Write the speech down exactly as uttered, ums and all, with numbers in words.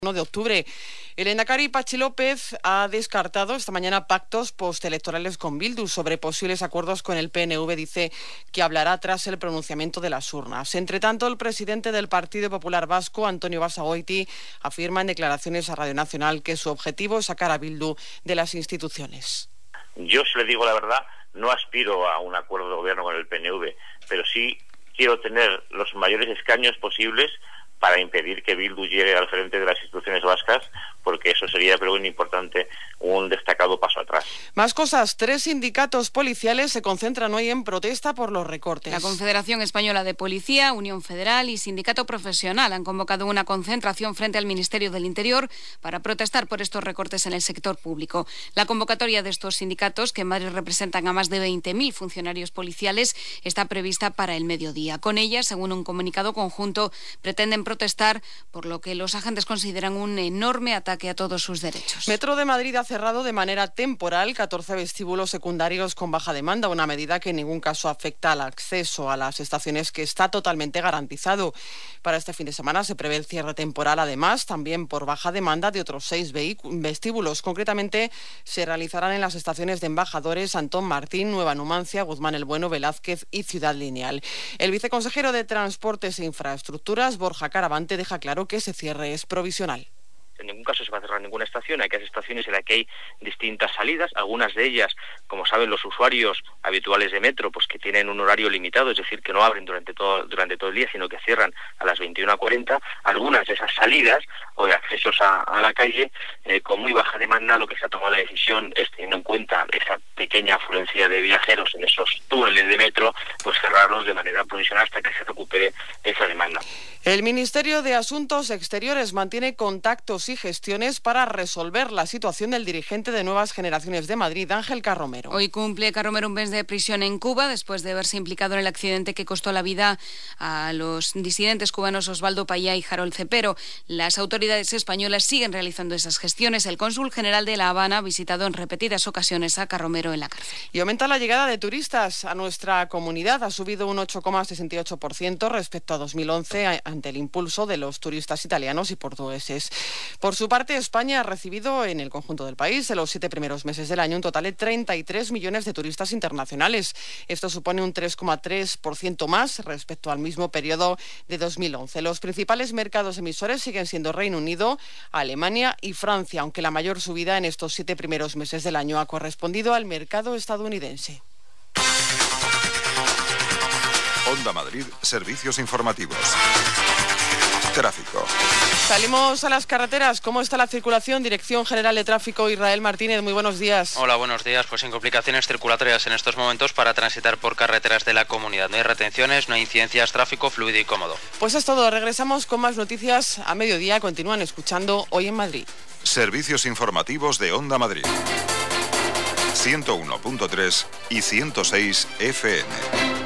uno de octubre. El lehendakari Patxi López ha descartado esta mañana pactos postelectorales con Bildu sobre posibles acuerdos con el P N V. Dice que hablará tras el pronunciamiento de las urnas. Entre tanto, el presidente del Partido Popular Vasco, Antonio Basagoiti, afirma en declaraciones a Radio Nacional que su objetivo es sacar a Bildu de las instituciones. Yo, si le digo la verdad, no aspiro a un acuerdo de gobierno con el P N V, pero sí quiero tener los mayores escaños posibles para impedir que Bildu llegue al frente de las instituciones vascas, porque eso sería, creo, muy importante, un destacado paso atrás. Más cosas. Tres sindicatos policiales se concentran hoy en protesta por los recortes. La Confederación Española de Policía, Unión Federal y Sindicato Profesional han convocado una concentración frente al Ministerio del Interior para protestar por estos recortes en el sector público. La convocatoria de estos sindicatos, que en Madrid representan a más de veinte mil funcionarios policiales, está prevista para el mediodía. Con ella, según un comunicado conjunto, pretenden protestar por lo que los agentes consideran un enorme ataque a todos sus derechos. Metro de Madrid ha cerrado de manera temporal catorce vestíbulos secundarios con baja demanda, una medida que en ningún caso afecta al acceso a las estaciones, que está totalmente garantizado. Para este fin de semana se prevé el cierre temporal, además, también por baja demanda de otros seis vestíbulos. Concretamente, se realizarán en las estaciones de Embajadores, Antón Martín, Nueva Numancia, Guzmán el Bueno, Velázquez y Ciudad Lineal. El viceconsejero de Transportes e Infraestructuras, Borja Caravante, deja claro que ese cierre es provisional. En ningún caso se va a cerrar ninguna estación. Hay que hacer estaciones en las que hay distintas salidas, algunas de ellas, como saben los usuarios habituales de metro, pues que tienen un horario limitado, es decir, que no abren durante todo durante todo el día, sino que cierran a las veintiuna cuarenta. Algunas de esas salidas o de accesos a, a la calle, eh, con muy baja demanda, lo que se ha tomado la decisión es, teniendo en cuenta esa pequeña afluencia de viajeros en esos túneles de metro, pues cerrarlos de manera provisional hasta que se recupere esa demanda. El Ministerio de Asuntos Exteriores mantiene contactos y gestiones para resolver la situación del dirigente de Nuevas Generaciones de Madrid, Ángel Carromero. Hoy cumple Carromero un mes de prisión en Cuba después de verse implicado en el accidente que costó la vida a los disidentes cubanos Osvaldo Payá y Harold Cepero. Las autoridades españolas siguen realizando esas gestiones. El cónsul general de La Habana ha visitado en repetidas ocasiones a Carromero en la cárcel. Y aumenta la llegada de turistas a nuestra comunidad. Ha subido un ocho coma sesenta y ocho por ciento respecto a dos mil once ante el impulso de los turistas italianos y portugueses. Por su parte, España ha recibido en el conjunto del país en los siete primeros meses del año un total de treinta y tres millones de turistas internacionales. Esto supone un tres coma tres por ciento más respecto al mismo periodo de dos mil once. Los principales mercados emisores siguen siendo Reino Unido, Alemania y Francia, aunque la mayor subida en estos siete primeros meses del año ha correspondido al mercado estadounidense. Onda Madrid, servicios informativos. Tráfico. Salimos a las carreteras. ¿Cómo está la circulación? Dirección General de Tráfico, Israel Martínez, muy buenos días. Hola, buenos días. Pues sin complicaciones circulatorias en estos momentos para transitar por carreteras de la comunidad. No hay retenciones, no hay incidencias, tráfico fluido y cómodo. Pues es todo. Regresamos con más noticias a mediodía. Continúan escuchando Hoy en Madrid. Servicios informativos de Onda Madrid. ciento uno punto tres y ciento seis F M.